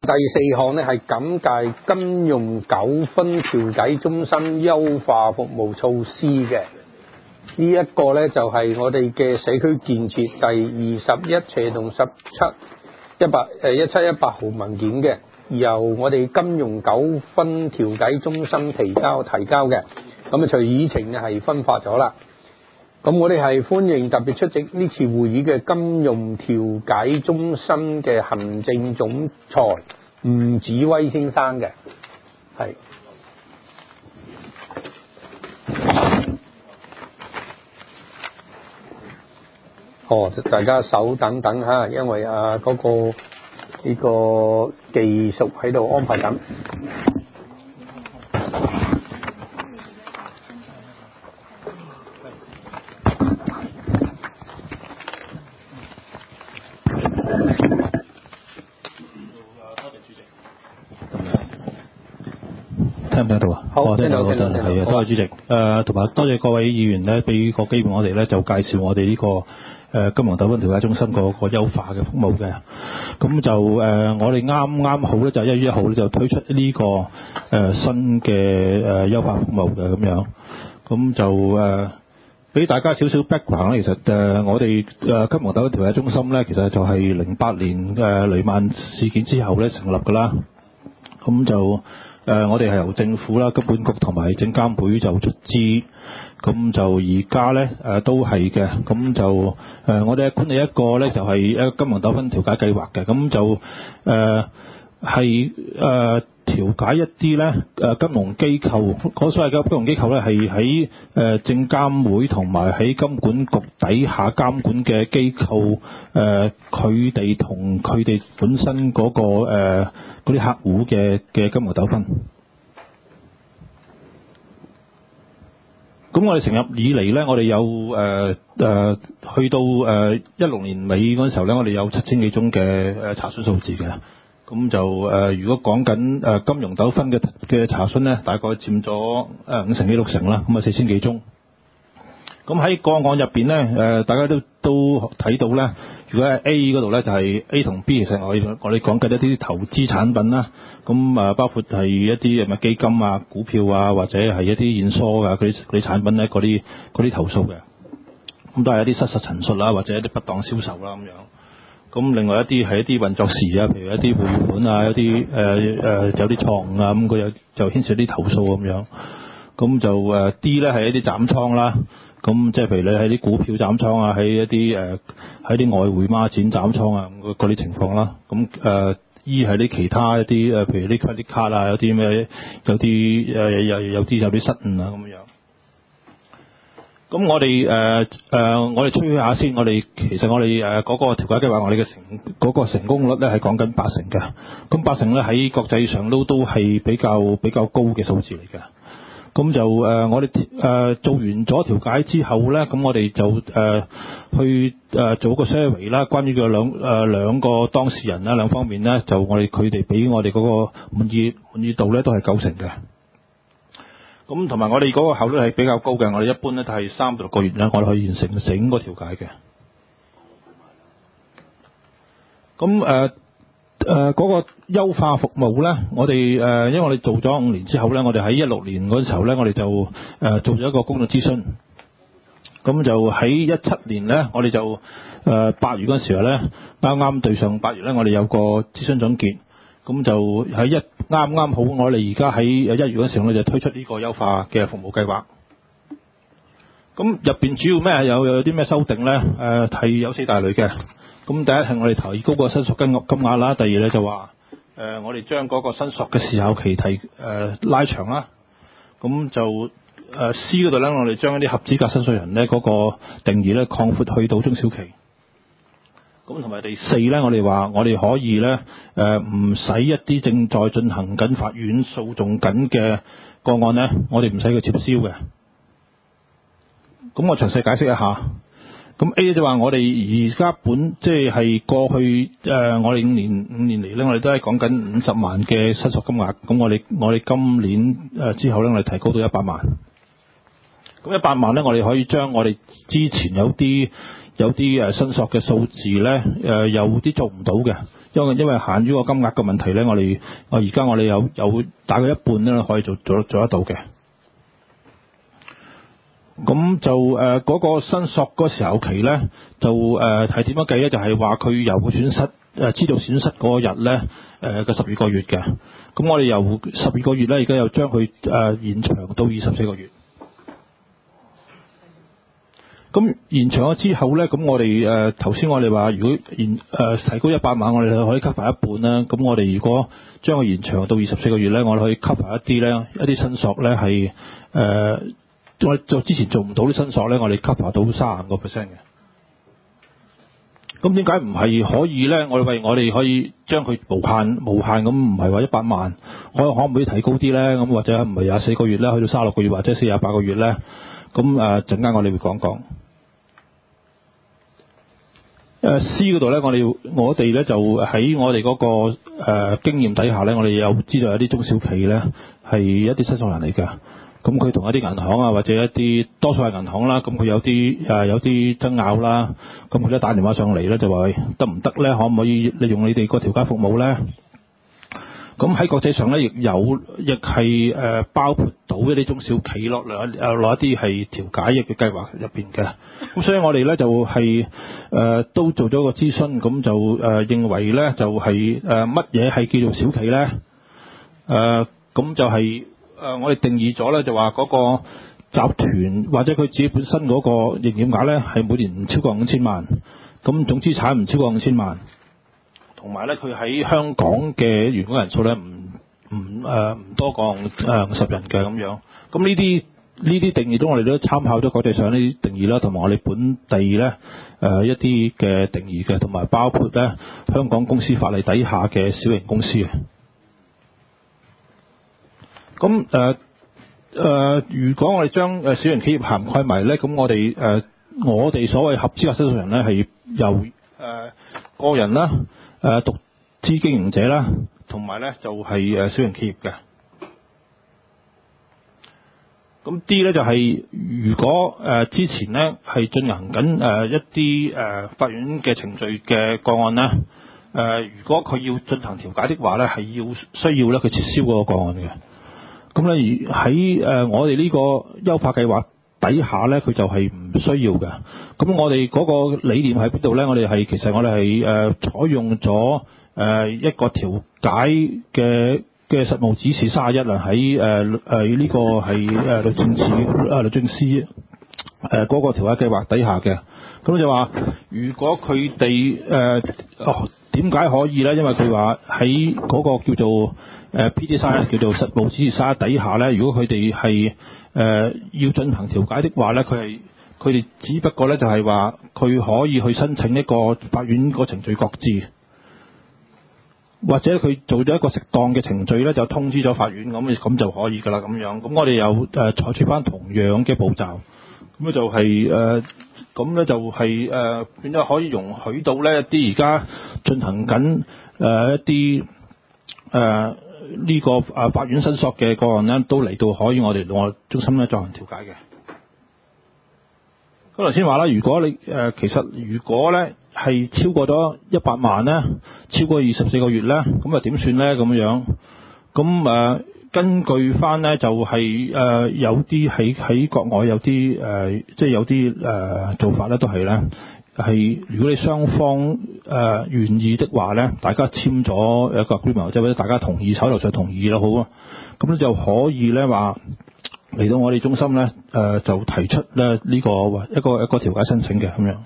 第四項呢係簡介金融糾紛調解中心優化服務措施嘅。呢一個呢就係我哋嘅社區建設第21/17/18號文件嘅，由我哋金融糾紛調解中心提交嘅。咁啊，隨議程呢係分發咗啦。咁我哋係歡迎特別出席呢次會議嘅金融調解中心嘅行政總裁吳子威先生嘅，係。大家稍等等嚇，因為呢個技術喺度安排緊。 聽唔聽到啊？ 好，聽到。 係啊，多謝主席。同埋多謝各位議員咧，俾個機會我哋咧就介紹我哋呢個金融糾紛調解中心個優化嘅服務嘅。咁就我哋啱好咧就1月1號咧就推出呢個新嘅優化服務嘅咁樣。咁就俾大家少少 background 咧，其實我哋金融糾紛調解中心咧，其實就係08年雷曼事件之後咧成立㗎啦。咁就我哋係由政府啦、金管局同埋證監會就出資，咁就而家咧都係嘅，咁就我哋管理一個咧就係一個金融糾紛調解計劃嘅，咁就係調解一啲咧金融機構，嗰所謂嘅金融機構咧係喺證監會同埋喺金管局底下監管嘅機構，佢哋同佢哋本身嗰個嗰啲客戶嘅金融糾紛。咁我哋成立以嚟咧，我哋有去到16年尾嗰陣時候咧，我哋有7000幾宗嘅查詢數字嘅。咁就如果講緊金融糾紛嘅查詢咧，大概佔咗5成幾6成啦，咁啊4000幾宗。咁喺個案入邊咧，大家都睇到咧，如果係 A 嗰度咧，就係 A 同 B， 其實我哋講緊一啲投資產品啦，咁包括係一啲基金啊、股票啊，或者係一啲現疏啊嗰啲產品咧，嗰啲投訴嘅，咁都係一啲失實陳述啦，或者一啲不當銷售啦咁樣。咁另外一啲係一啲運作時啊，譬如一啲匯款啊，一啲有啲錯誤啊，咁佢就牽涉啲投訴咁樣。咁就D 咧係一啲斬倉啦。咁即係譬如你喺啲股票斬倉啊，喺一啲喺啲外匯孖展斬倉啊，嗰啲情況啦。咁E 係啲其他一啲譬如啲 credit card 啊，有啲咩有啲有啲失誤啊咁樣。咁我哋吹下先，其實我哋嗰個調解計劃，我哋嘅嗰個成功率咧係講緊80%嘅。咁80%咧喺國際上都係比較高嘅數字嚟嘅。咁就我哋做完咗調解之後咧，咁我哋就去做個 survey 啦，關於個兩個當事人啦，兩方面咧，就佢哋俾我哋嗰個滿意度咧都係90%嘅。咁同埋我哋嗰個效率係比較高嘅，我哋一般咧都係3到6個月咧，我哋可以完成整個調解嘅。咁嗰個優化服務咧，我哋因為我哋做咗5年之後咧，我哋喺16年嗰時候咧，我哋就做咗一個公眾諮詢。咁就喺17年咧，我哋就8月嗰時候咧，啱對上8月咧，我哋有個諮詢總結。咁就喺啱好，我哋而家喺1月嗰時候，我哋就推出呢個優化嘅服務計劃。咁入邊主要咩有啲咩修訂咧？係有4大類嘅。咁第一係我哋提高個申索金額啦，第二咧就話我哋將嗰個申索嘅時效期拉長啦。咁就C 嗰度咧，我哋將一啲合資格申訴人咧嗰個定義咧擴闊去到中小企。咁同埋第4咧，我哋話我哋可以咧唔使一啲正在進行緊法院訴訟緊嘅個案咧，我哋唔使佢撤銷嘅。咁我詳細解釋一下。咁 A 就話我哋而家即係過去我哋5年嚟咧，我哋都係講緊50萬嘅申索金額。咁我哋今年之後咧，我哋提高到100萬。咁100萬咧，我哋可以將我哋之前有啲申索嘅數字咧，有啲做唔到嘅， 因為限於個金額嘅問題咧，而家我哋有大概一半咧可以做得到嘅。咁就嗰個申索嗰時候期咧，就係點樣計咧？就係話佢由個損失知道損失嗰日咧嘅12個月嘅。咁我哋由12個月咧，而家又將佢延長到24個月。咁延長咗之後咧，咁我哋頭先我哋話，如果提高100萬，我哋可以 cover 一半啦。咁我哋如果將佢延長到24個月咧，我哋可以 cover 一啲申索咧係我哋之前做唔到啲申索咧，我哋 cover 到35%嘅。咁點解唔係可以咧？我哋可以將佢無限咁，唔係話100萬，可唔可以提高啲咧？咁或者唔係24個月咧，去到36個月或者48個月咧？咁陣間我哋會講。C 嗰度咧，我哋咧就喺我哋嗰個經驗底下咧，我哋有知道有啲中小企咧係一啲申索人嚟嘅。咁佢同一啲銀行啊，或者一啲多數係銀行啦，咁佢有啲爭拗啦，咁佢咧打電話上嚟咧就話得唔得咧？可唔可以利用你哋個調解服務咧？咁喺國際上咧，亦係包括到一啲中小企落一啲係調解嘅計劃入邊嘅。咁所以我哋咧就都做咗個諮詢，咁就認為咧就係乜嘢係叫做小企咧？咁就係我哋定義咗咧，就話嗰個集團或者佢自己本身嗰個營業額咧係每年唔超過5000萬，咁總資產唔超過5000萬。同埋咧，佢喺香港嘅員工人數咧唔多過50人嘅咁樣。咁呢啲定義都我哋都參考咗國際上呢啲定義啦，同埋我哋本地咧一啲嘅定義嘅，同埋包括咧香港公司法例底下嘅小型公司嘅。咁如果我哋將小型企業涵蓋埋咧，咁我哋所謂合資格申訴人咧係由個人啦。獨資經營者啦，同埋咧就係小型企業嘅。咁 D 咧就係如果之前咧係進行緊一啲法院嘅程序嘅個案咧，如果佢要進行調解的話咧，係需要咧佢撤銷嗰個個案嘅。咁咧而喺我哋呢個優化計劃底下咧，佢就係唔需要嘅。咁我哋嗰個理念喺邊度咧？其實我哋係採用咗一個調解嘅實務指示31啦，喺呢個係律政司嗰個調解計劃底下嘅。咁就話如果佢哋點解可以咧？因為佢話喺嗰個叫做PD31叫做實務指示31底下咧，如果佢哋係要進行調解的話咧，佢哋只不過咧就係話佢可以去申請一個法院個程序擱置，或者佢做咗一個適當嘅程序咧，就通知咗法院咁就可以㗎啦咁樣。咁我哋有採取翻同樣嘅步驟，咁咧就係咁咧就係變咗可以容許到咧一啲而家進行緊一啲呢個法院申索嘅個案咧，都嚟到可以我哋中心咧進行調解嘅。咁頭先話啦，如果你其實如果咧係超過咗100萬咧，超過24個月咧，咁啊點算咧咁樣？咁根據翻咧就係有啲喺國外有啲即係有啲做法咧都係咧係如果你雙方願意的話咧，大家簽咗一個 agreement 或者大家同意手頭上同意啦，好啊，咁咧就可以咧話嚟到我哋中心咧就提出咧呢個一個調解申請嘅咁樣。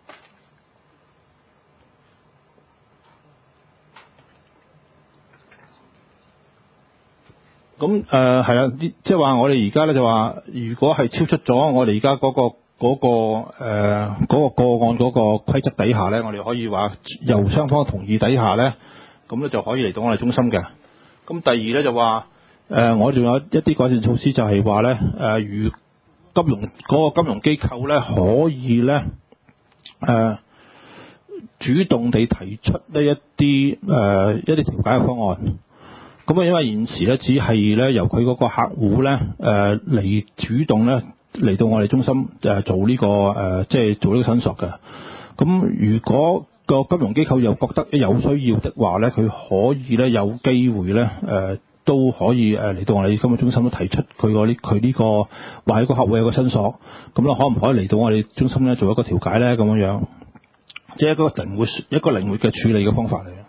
咁係啦，即係話我哋而家咧就話，如果係超出咗我哋而家嗰個個案嗰個規則底下咧，我哋可以話由雙方同意底下咧，咁咧就可以嚟到我哋中心嘅。咁第二咧就話我仲有一啲改善措施，就係話咧如嗰個金融機構咧可以咧主動地提出呢一啲調解嘅方案。咁因為現時咧只係咧由佢嗰個客戶咧嚟主動咧嚟到我哋中心做呢個即係做呢個申索嘅。咁如果個金融機構又覺得有需要的話咧，佢可以咧有機會咧都可以嚟到我哋金融中心都提出佢呢個話喺個客戶有個申索，咁咧可唔可以嚟到我哋中心咧做一個調解咧咁樣，即係一個靈活嘅處理嘅方法嚟嘅。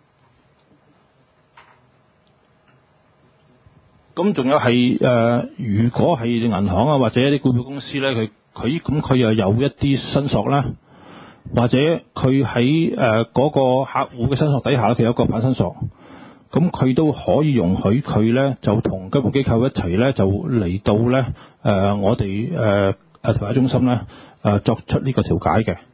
咁仲有係如果係銀行啊或者一啲股票公司咧，佢又有一啲申索啦，或者佢喺嗰個客戶嘅申索底下咧，佢有一個反申索，咁佢都可以容許佢咧就同金融機構一齊咧就嚟到咧我哋調解中心咧作出呢個調解嘅。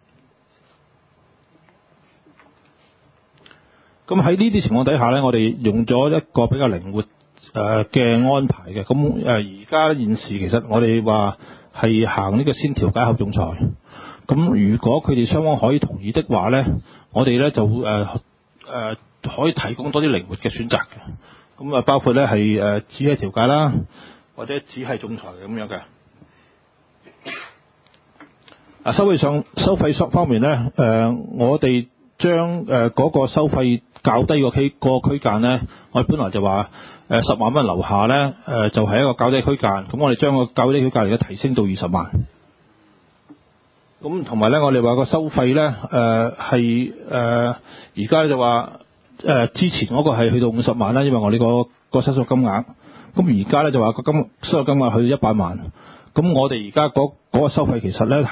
咁喺呢啲情況底下咧，我哋用咗一個比較靈活嘅安排嘅。咁而家現時其實我哋話係行呢個先調解後仲裁。咁如果佢哋雙方可以同意的話咧，我哋咧就可以提供多啲靈活嘅選擇嘅。咁包括咧係只係調解啦，或者只係仲裁咁樣嘅。收費方面咧，我哋將嗰個收費較低個區間咧，我哋本來就話10萬蚊樓下咧就係一個較低區間，咁我哋將個較低區間嚟提升到20萬。咁同埋咧，我哋話個收費咧係而家就話之前嗰個係去到50萬啦，因為我哋個申索金額。咁而家咧就話個申索金額去到100萬。咁我哋而家嗰個收費其實咧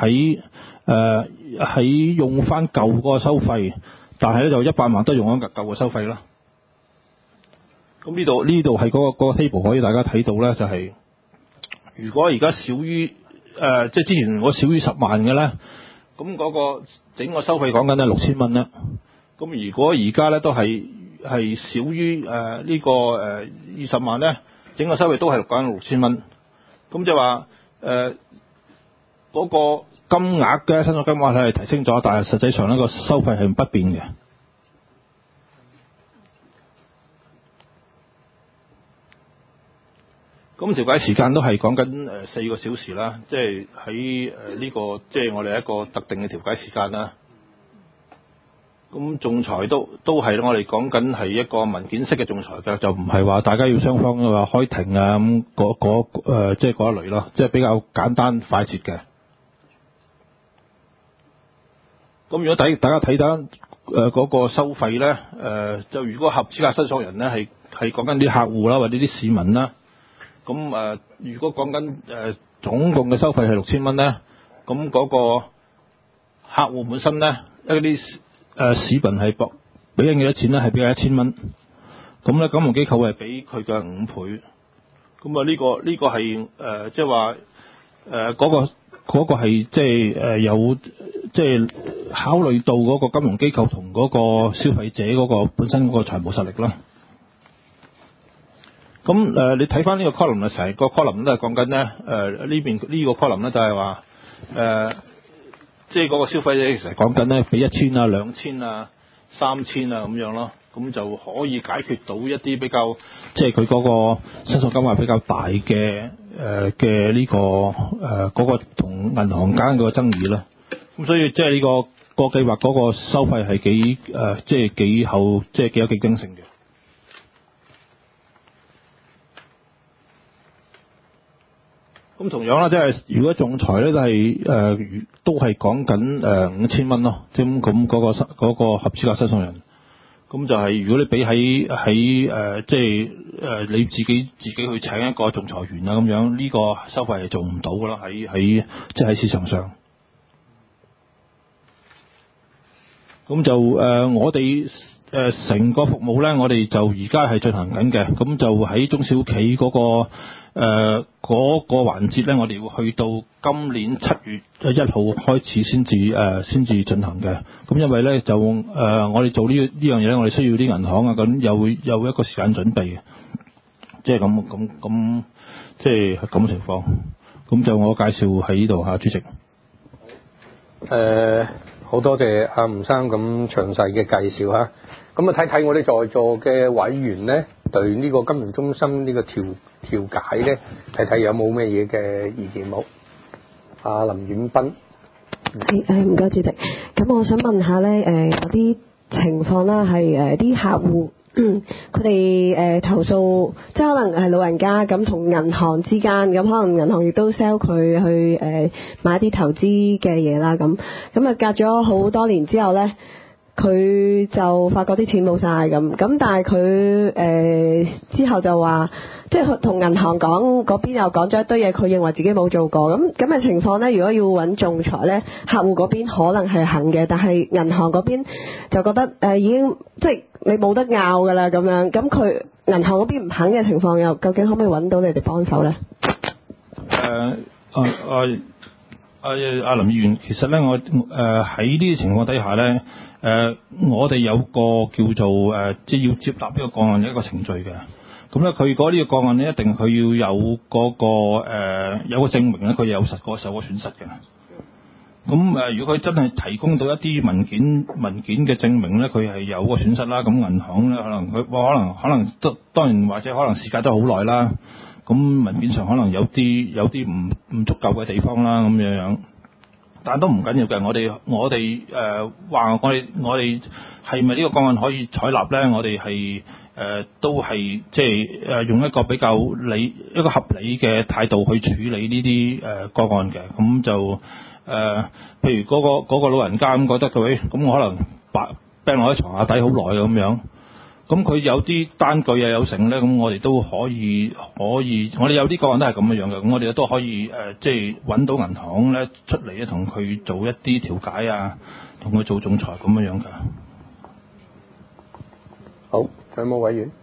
喺用翻舊嗰個收費，但係咧就100萬都用翻舊嘅收費啦。咁呢度係嗰個 table 可以大家睇到咧，就係如果而家少於即係之前如果少於10萬嘅咧，咁嗰個整個收費講緊係6000蚊啦。咁如果而家咧都係少於呢個20萬咧，整個收費都係講緊6000蚊。咁就話嗰個金額嘅申索金額係提升咗，但係實際上呢個收費係不變嘅。咁調解時間都係講緊4個小時啦，即係喺呢個即係我哋一個特定嘅調解時間啦。咁仲裁都係我哋講緊係一個文件式嘅仲裁嘅，就唔係話大家要雙方話開庭啊咁即係嗰一類咯，即係比較簡單快捷嘅。咁如果大家睇到嗰個收費咧，就如果合資格申索人咧係講緊啲客戶啦，或者啲市民啦。咁如果講緊總共嘅收費係6000蚊咧，咁嗰個客戶本身咧一啲市民係俾緊幾多錢咧？係俾緊1000蚊。咁咧金融機構係俾佢嘅5倍。咁呢個係即係話嗰個係即係有即係考慮到嗰個金融機構同嗰個消費者嗰個本身嗰個財務實力啦。咁你睇翻呢個 column 啊，成個 column 都係講緊咧呢邊呢個 column 咧就係話即係嗰個消費者其實講緊咧俾1000啊、2000啊、3000啊咁樣咯，咁就可以解決到一啲比較即係佢嗰個申索金額比較大嘅呢個嗰個同銀行間嗰個爭議啦。咁所以即係呢個計劃嗰個收費係幾即係幾厚，即係幾有競爭性嘅。咁同樣啦，即係如果仲裁咧都係講緊5000蚊咯，咁嗰個合資格申索人，咁就係如果你俾喺即係你自己去請一個仲裁員啊咁樣，呢個收費係做唔到噶啦，喺即係喺市場上。咁就我哋成個服務咧，我哋就而家係進行緊嘅，咁就喺中小企嗰個環節咧，我哋會去到今年7月1號開始先至進行嘅。咁因為咧就我哋做呢樣嘢咧，我哋需要啲銀行啊，咁又會有一個時間準備嘅，即係咁即係咁情況。咁就我介紹喺呢度嚇，主席。 好多謝阿吳生咁詳細嘅介紹嚇。咁睇睇我哋在座嘅委員咧，對呢個金融中心呢個調解咧，睇睇有冇咩嘢嘅意見冇？阿林遠斌， 唔該主席。咁我想問下咧，有啲情況啦，係啲客戶佢哋投訴，即係可能係老人家咁同銀行之間，咁可能銀行亦都 sell 佢去買啲投資嘅嘢啦，咁啊隔咗好多年之後咧，佢就發覺啲錢冇晒咁，但係佢之後就話，即係同銀行講嗰邊又講咗一堆嘢，佢認為自己冇做過，咁嘅情況呢，如果要揾仲裁呢，客戶嗰邊可能係肯嘅，但係銀行嗰邊就覺得已經即係你冇得拗㗎啦咁樣，咁佢銀行嗰邊唔肯嘅情況，又究竟可唔可以揾到你哋幫手呢？ 阿林議員，其實咧我喺呢啲情況底下咧，我哋有個叫做即係要接納呢個個案嘅一個程序嘅。咁咧佢嗰呢個個案咧，一定佢要有嗰個有個證明咧，佢有受過損失嘅。咁如果佢真係提供到一啲文件嘅證明咧，佢係有個損失啦。咁銀行咧可能當然或者可能時間都好耐啦。咁文件上可能有啲唔足夠嘅地方啦，咁樣，但都唔緊要嘅。我哋話我哋係咪呢個個案可以採納咧？我哋係都係即係用一個比較一個合理嘅態度去處理呢啲個案嘅。咁就譬如嗰個老人家咁覺得佢咁可能病落喺床下底好耐咁樣。咁佢有啲單據啊有成咧，咁我哋都可以，我哋有啲個案都係咁樣嘅，咁我哋都可以即係揾到銀行咧出嚟咧，同佢做一啲調解啊，同佢做仲裁咁樣㗎。 好，有冇委員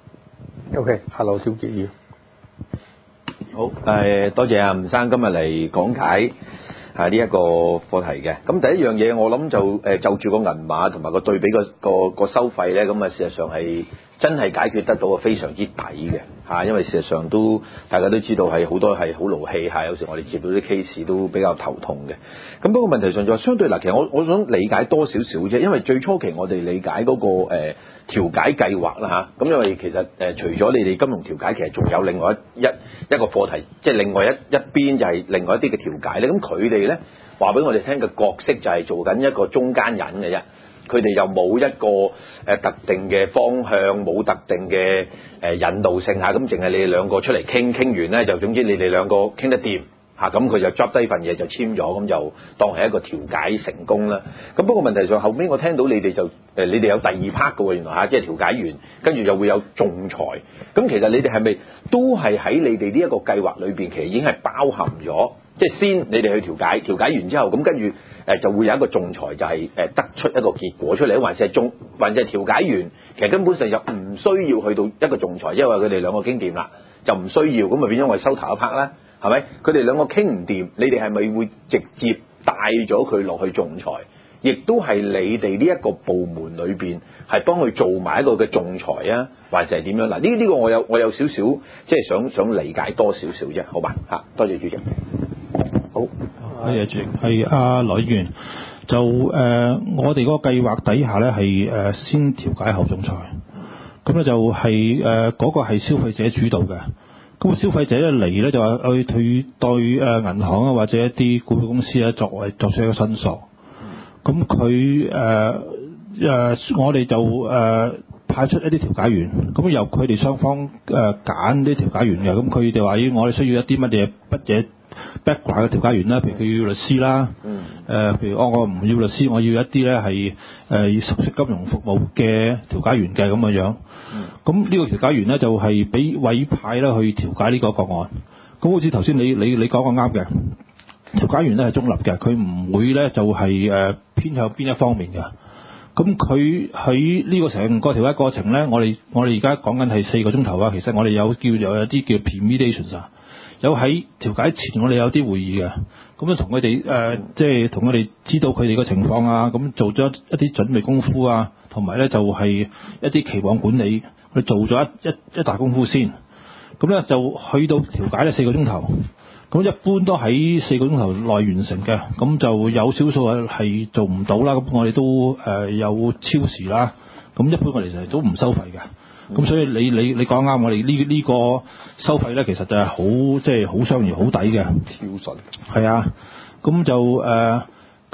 ？OK，夏劉少傑議員。 好，多謝吳生今日嚟講解呢一個課題嘅。咁第一樣嘢，我諗就住個銀碼同埋個對比個收費咧，咁事實上係真係解決得到非常之抵嘅嚇，因為事實上大家都知道係好多係好勞氣嚇，有時我哋接到啲 case 都比較頭痛嘅。咁不過問題上就係相對嗱，其實我想理解多少少啫，因為最初期我哋理解嗰個調解計劃啦嚇，咁因為其實除咗你哋金融調解，其實仲有另外一個課題，即係另外一邊就係另外一啲嘅調解咧。咁佢哋咧話俾我哋聽嘅角色就係做緊一個中間人嘅啫，佢哋又冇一個特定嘅方向，冇特定嘅引導性嚇，咁淨係你哋兩個出嚟傾完咧，就總之你哋兩個傾得掂。嚇，咁佢就 drop 低份嘢就簽咗，咁就當係一個調解成功啦。咁不過問題上後尾我聽到你哋你哋有第二 part 嘅喎，原來嚇，即係調解完，跟住就會有仲裁。咁其實你哋係咪都係喺你哋呢一個計劃裏邊，其實已經係包含咗，即係先你哋去調解完之後，咁跟住就會有一個仲裁，就係得出一個結果出嚟，還是調解完，其實根本上就唔需要去到一個仲裁，因為佢哋兩個傾掂啦，就唔需要，咁咪變咗我哋收頭一 part 啦。係咪？佢哋兩個傾唔掂，你哋係咪會直接帶咗佢落去仲裁？亦都係你哋呢一個部門裏邊係幫佢做埋一個嘅仲裁啊，還是係點樣？嗱，呢個我有少少即係想理解多少少啫，好吧？嚇，多謝主席。好， 多謝主席。係阿羅議員，就我哋嗰個計劃底下咧係先調解後仲裁，咁咧就係嗰個係消費者主導嘅。咁消費者咧嚟咧就話佢對銀行啊或者一啲股票公司咧作出一個申訴，咁佢我哋就派出一啲調解員，咁由佢哋雙方揀啲調解員嘅，咁佢哋話我哋需要一啲乜嘢 background 嘅調解員啦，譬如佢要律師啦，譬如我唔要律師，我要一啲咧係熟悉金融服務嘅調解員嘅咁嘅樣。咁呢個調解員咧就係俾委派啦去調解呢個個案。咁好似頭先你講個啱嘅，調解員咧係中立嘅，佢唔會咧就係偏向邊一方面嘅。咁佢喺呢個成個調解過程咧，我哋而家講緊係4個鐘頭啊。其實我哋有啲叫 pre-mediation 啊，有喺調解前我哋有啲會議嘅，咁啊同佢哋即係同佢哋知道佢哋個情況啊，咁做咗一啲準備功夫啊，同埋咧就係一啲期望管理，佢做咗一大功夫先，咁咧就去到調解咧4個鐘頭，咁一般都喺4個鐘頭內完成嘅，咁就有少數係做唔到啦，咁我哋都有超時啦，咁一般我哋其實都唔收費嘅。咁所以你講啱，我哋呢個收費咧，其實就係好商業好抵嘅。 跳筍。 係啊，咁就咁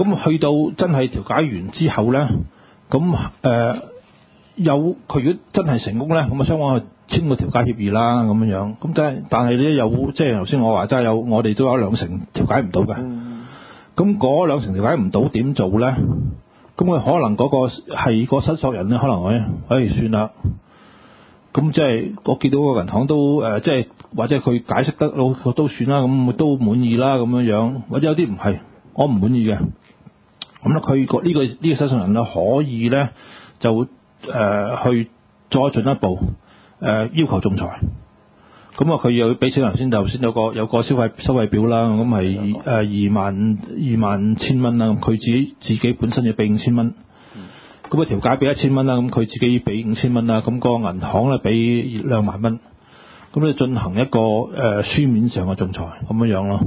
咁去到真係調解完之後咧，咁有佢如果真係成功咧，咁啊雙方去簽個調解協議啦咁樣。咁但係咧有即係頭先我話齋有我哋都有2成調解唔到嘅。咁嗰2成調解唔到點做咧？咁佢可能嗰個係個申索人咧，可能算啦。咁即係我見到個銀行都即係或者佢解釋得都算啦，咁都滿意啦咁樣。或者有啲唔係，我唔滿意嘅。咁咧佢呢個申索人咧可以咧就去再進一步要求仲裁。咁啊，佢又要俾錢頭先有個收費表啦，咁係25000蚊啦，咁佢自己本身要俾5000蚊，咁啊調解俾1000蚊啦，咁佢自己俾5000蚊啦，咁個銀行咧俾2萬蚊，咁咧進行一個書面上嘅仲裁咁樣咯，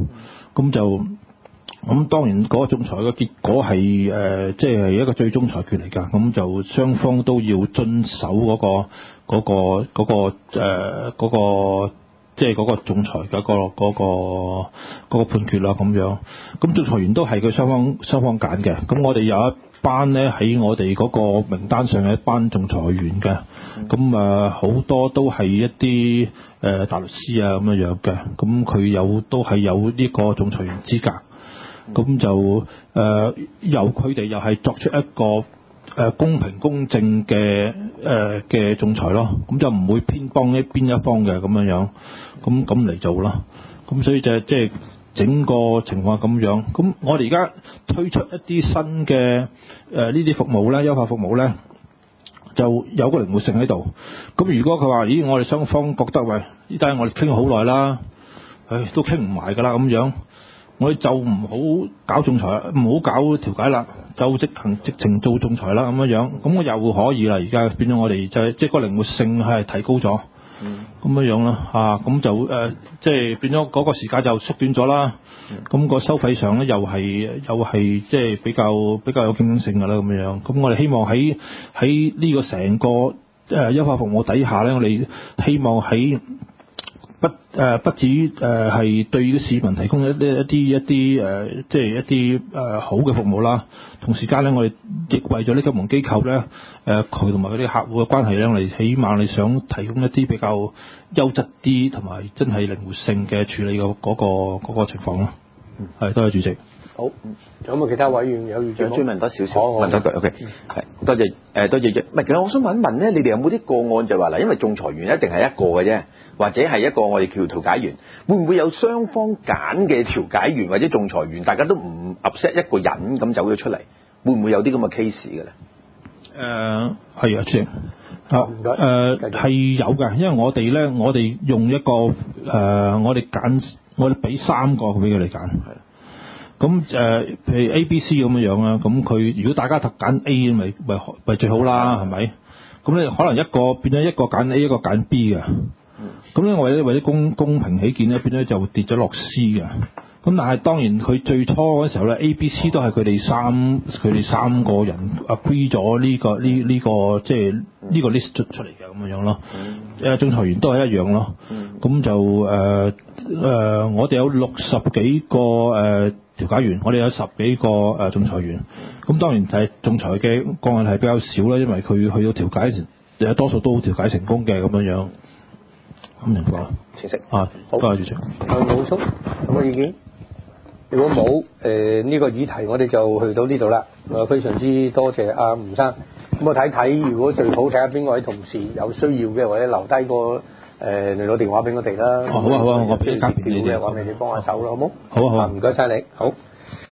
咁當然嗰個仲裁嘅結果係即係一個最終裁決嚟㗎，咁就雙方都要遵守嗰個即係嗰個仲裁嘅嗰個判決啦咁樣。咁仲裁員都係佢雙方揀嘅。咁我哋有一班咧喺我哋嗰個名單上嘅一班仲裁員嘅。咁好多都係一啲大律師啊咁樣嘅。咁佢都係有呢個仲裁員資格。咁就由佢哋又係作出一個公平公正嘅仲裁咯，咁就唔會偏幫邊一方嘅咁樣，咁嚟做咯。咁所以即係整個情況咁樣。咁我哋而家推出一啲新嘅呢啲服務咧，優化服務咧，就有個靈活性喺度。咁如果佢話咦，我哋雙方覺得喂呢單我哋傾咗好耐啦，都傾唔埋㗎啦咁樣。我哋就唔好搞仲裁，唔好搞調解啦，就直情做仲裁啦咁樣。咁我又可以啦，而家變咗我哋就即係個靈活性係提高咗，咁樣啦嚇。咁就即係變咗嗰個時間就縮短咗啦。咁個收費上咧又係即係比較有競爭性㗎啦咁樣。咁我哋希望喺呢個成個優化服務底下咧，我哋希望喺不止於係對市民提供一啲即係一啲好嘅服務啦。同時間咧，我哋亦為咗呢金融機構咧佢同埋佢啲客戶嘅關係咧，我哋起碼你想提供一啲比較優質啲同埋真係靈活性嘅處理嘅嗰個情況咯。係，多謝主席。 好，仲有冇其他委員有意見？ 想追問多少少，問多句 OK。係，多謝唔係，其實我想問一問咧，你哋有冇啲個案就話嗱，因為仲裁員一定係一個嘅啫。或者係一個我哋叫調解員，會唔會有雙方揀嘅調解員或者仲裁員，大家都唔 upset 一個人咁走咗出嚟，會唔會有啲咁嘅 case 嘅咧？ 係啊，主席。唔該。係有嘅，因為我哋用一個我哋俾3個俾佢哋揀。咁譬如 A、B、C 咁樣啦，咁佢如果大家揀 A 咪最好啦，係咪？咁咧可能一個變咗一個揀 A， 一個揀 B 嘅。咁咧，為咗公平起見咧，變咗就跌咗落 C 嘅。咁但係當然佢最初嗰時候咧 ，A、B、C 都係佢哋三個人 agree 咗呢個即係呢個 list 出嚟嘅咁樣咯。仲裁員都係一樣咯。咁就我哋有60幾個調解員，我哋有10幾個仲裁員。咁當然係仲裁嘅個案係比較少啦，因為佢去到調解時，多數都調解成功嘅咁樣。咁情況清晰啊，好，多謝主席。 補充有冇意見？如果冇呢個議題，我哋就去到呢度啦。非常之多謝阿吳生。咁我睇，如果最好睇下邊位同事有需要嘅，或者留低個聯絡電話俾我哋啦。 好啊，我俾啲卡片你哋， 話俾你幫下手啦，好冇？ 好啊， 唔該晒你，好。